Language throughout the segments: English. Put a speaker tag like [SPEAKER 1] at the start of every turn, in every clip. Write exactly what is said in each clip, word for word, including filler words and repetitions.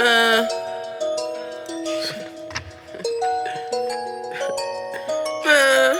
[SPEAKER 1] Man. Man.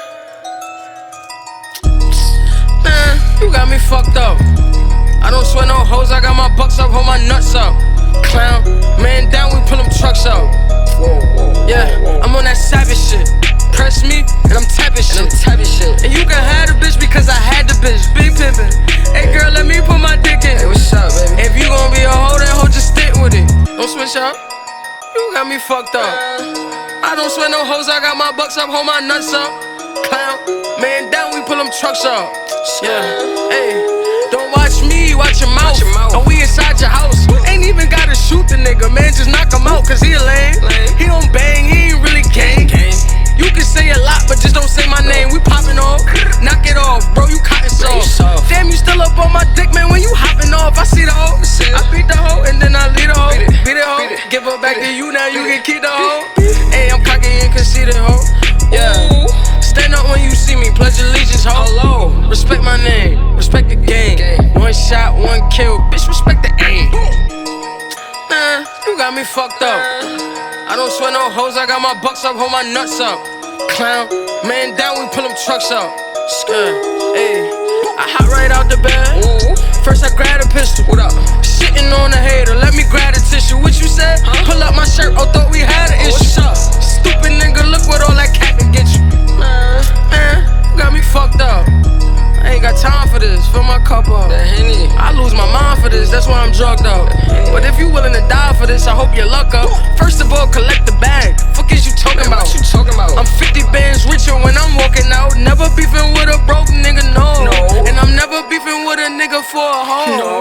[SPEAKER 1] Man, you got me fucked up. I don't sweat no hoes, I got my bucks up, hold my nuts up. Clown, man down, we pull them trucks up. Yeah, I'm on that savage shit. Press me, and I'm tapping shit. And you can have the bitch because I had the bitch. Big pimpin'. Hey girl, let me put my dick in. Hey, what's up, baby? If you gon' be a hoe, then hoe, just stick with it. Don't switch up. You got me fucked up. I don't sweat no hoes, I got my bucks up, hold my nuts up. Clown, man down, we pull them trucks up. Yeah, hey, don't watch me, watch your mouth. Oh, we inside your house. Ain't even gotta shoot the nigga, man, just knock him out, cause he a lame. He don't bang, he ain't really gang. You can say a lot, but just don't say my name. We poppin' off, knock it off, bro, you cotton soft. Damn, you still up on my dick, man, when you hoppin' off. I see the hoe, I beat the hoe, and then I lead the hoe. Beat it, hoe, give her back to you, now you can keep the hoe. Hey, I'm cocky and conceited, hoe. Yeah, stand up when you see me, pledge allegiance, ho. Hello, respect my name, respect the game. One shot, one kill, bitch, respect the aim. Man, you got me fucked up. I don't sweat no hoes, I got my bucks up, hold my nuts up. Clown, man down, we pull them trucks up. Yeah, ayy, I hop right out the bed. First I grab a pistol. What up? Shitting on a hater, let me grab a tissue. What you said? Huh? Pull up my shirt, oh, thought we had an oh, issue. What's up? Stupid nigga, look what all that cat can get you. Man, man, you got me fucked up. I ain't got time for this, fill my cup up. I lose my mind for this, that's why I'm drugged up. But if you willing to die for this, I hope your luck up. First of all, collect the bag. Fuck is you talking about? What you talking about? I'm fifty bands richer when I'm walking out. Never beefing with a broke nigga, no. no. And I'm never beefing with a nigga for a hoe. No.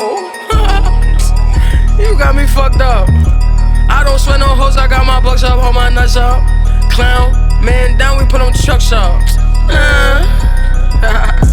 [SPEAKER 1] You got me fucked up. I don't sweat no hoes, I got my bucks up, hold my nuts up. Clown, man down, we put them trucks up. Uh.